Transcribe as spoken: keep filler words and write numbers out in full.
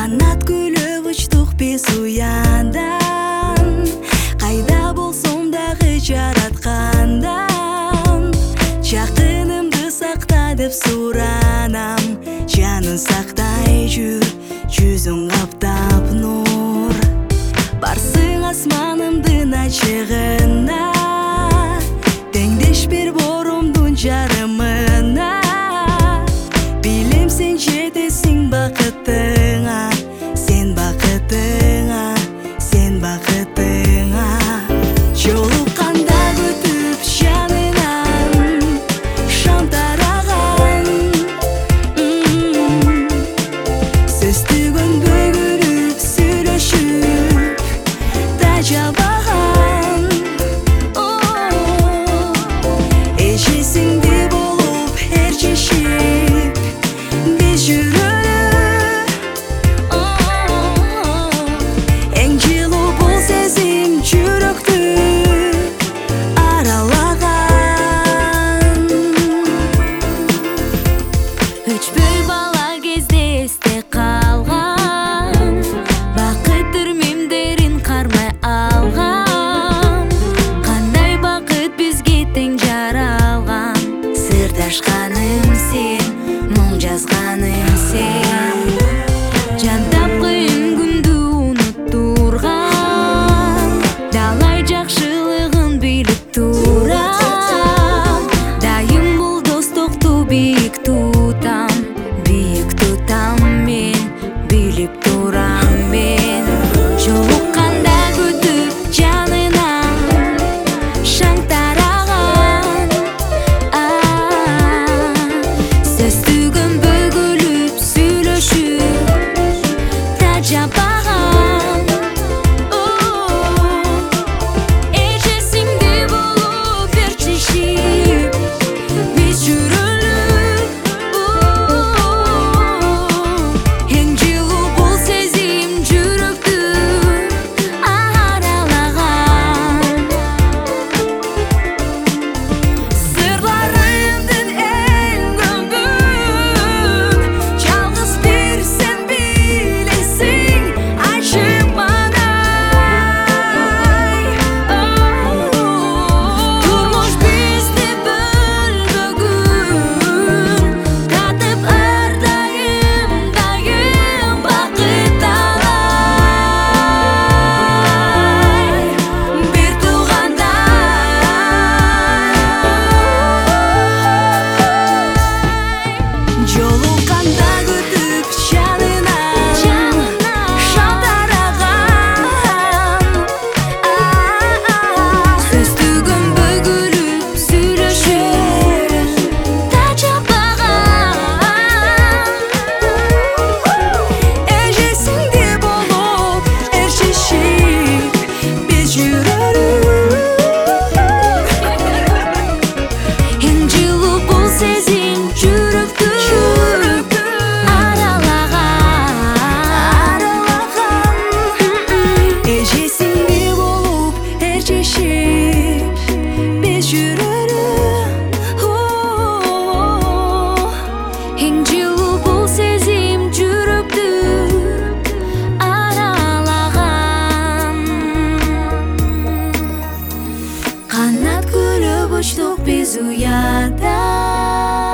Qanat gülüp uçtuk biz uyandan, qayda bolsam дағы жаратқандан. Жақынымды сақта деп сұранам, жанын сақтай жүр, жүзің қаптап нұр. Барсың асманымдың ашығына, теңдеш бір борымдың жарымына. Білем сен жетесің бақытыңа, сен бақытыңа, сен бақытыңа. Жолыққанда өтіп жанынан шам тараған, сөз түгін бөгіліп сөйлесіп тажабаған. Ежесіңде болып әрчешіп біз жүріліп, ең жылу бұл сезім жүректі аралаған. Өчпөй бала кезде есте қалған, бақыт үрмемдерін қармай алған. Қандай бақыт бізге тең жаралған, сырдашқаным сен, мұң жазғаным сен. Жантап қиын күнді ұнықтырған, далай жақшылығын біліп тұрам. Дайым бұл достықты биік тұтам, биік тұтам мен, біліп тұрам мен. Жолыққанда өтіп жанынан шаң тараған, сөз түгін бөгіліп сөйлесіп тажабаған. Ежесіңде болып әрчешіп біз жүріліп, ең жылу бұл сезім жүректі аралаған. Сырларымдың ең көбін жалғыз бір сен білесің, ашық маңай. Тұрмыш бізді бір бүгін, татып әрдайым, дайым бақыт алай. Бір туғандай жолыққанда өтіп жанынан шам тараған, сөз түгін бөгіліп сөйлесіп тажабаған. Ежесіңде болып әрчешіп біз жүріліп, ең жылу бұл сезім жүректі аралаған. Ежесіңде болып әрчешіп біз жүріліп, ең жылу бұл сезім жүректі аралаған. Қанат күліп ұштық біз ұядан.